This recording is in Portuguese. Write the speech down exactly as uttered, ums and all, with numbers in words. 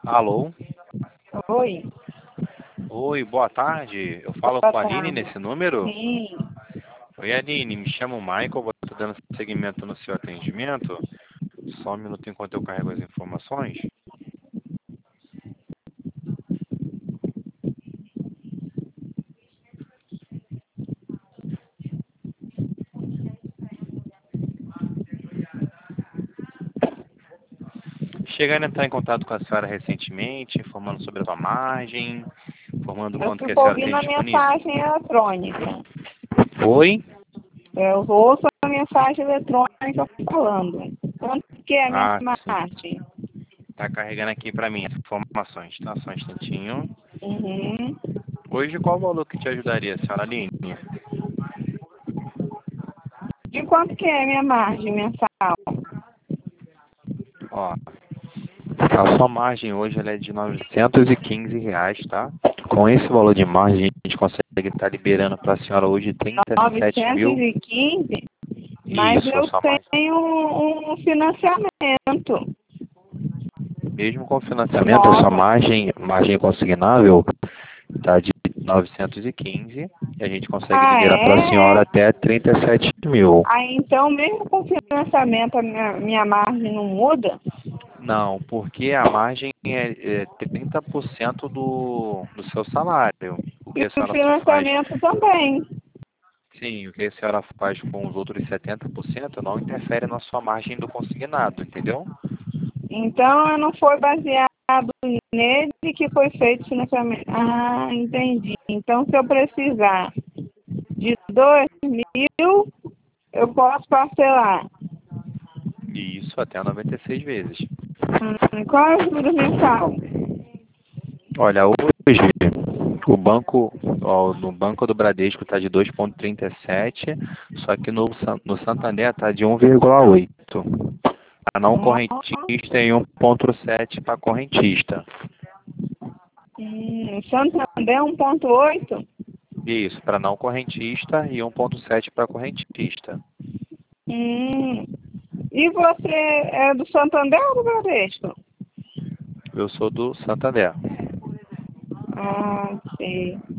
Alô? Oi, Oi, boa tarde. Eu falo boa com a Aline tarde. nesse número? Sim, Oi, Aline, me chamo Michael, vou estar dando seguimento no seu atendimento. Só um minuto enquanto eu carrego as informações. Chegaram a entrar em contato com a senhora recentemente, informando sobre a sua margem, informando eu quanto que a fico senhora tem ouvindo a disponível. mensagem eletrônica. Oi? Eu ouço a mensagem eletrônica falando. Quanto que é a minha Ah, sim. margem? Tá carregando aqui para mim as informações, tá? Só um instantinho. Uhum. Hoje, qual o valor que te ajudaria, senhora Aline? De quanto que é a minha margem mensal? Ó, a sua margem hoje ela é de novecentos e quinze reais, tá? Com esse valor de margem, a gente consegue estar liberando para a senhora hoje trinta e sete novecentos mil. e quinze. Mas Isso, a eu sua margem. tenho um, um financiamento. Mesmo com o financiamento, a sua Nova. margem, margem consignável está de novecentos e quinze e a gente consegue Ah, liberar para a senhora é? até trinta e sete mil. Aí então, mesmo com financiamento, a minha, minha margem não muda? Não, porque a margem é, é trinta por cento do, do seu salário. O E que a o senhora faz. financiamento também. Sim, o que a senhora faz com os outros setenta por cento não interfere na sua margem do consignado, entendeu? Então, não foi baseado nele que foi feito o financiamento. Ah, entendi. Então, se eu precisar de dois mil, eu posso parcelar. E isso até noventa e seis vezes. Hum, qual é o juros mensal? Olha, hoje o banco, ó, no Banco do Bradesco está de dois vírgula trinta e sete, só que no, San- no Santander está de um vírgula oito. Para não Hum, correntista e um vírgula sete para correntista. Santander um ponto oito? Isso, para não correntista e um vírgula sete para correntista. Hum. E você é do Santander ou do Bradesco? Eu sou do Santander. Ah, sei.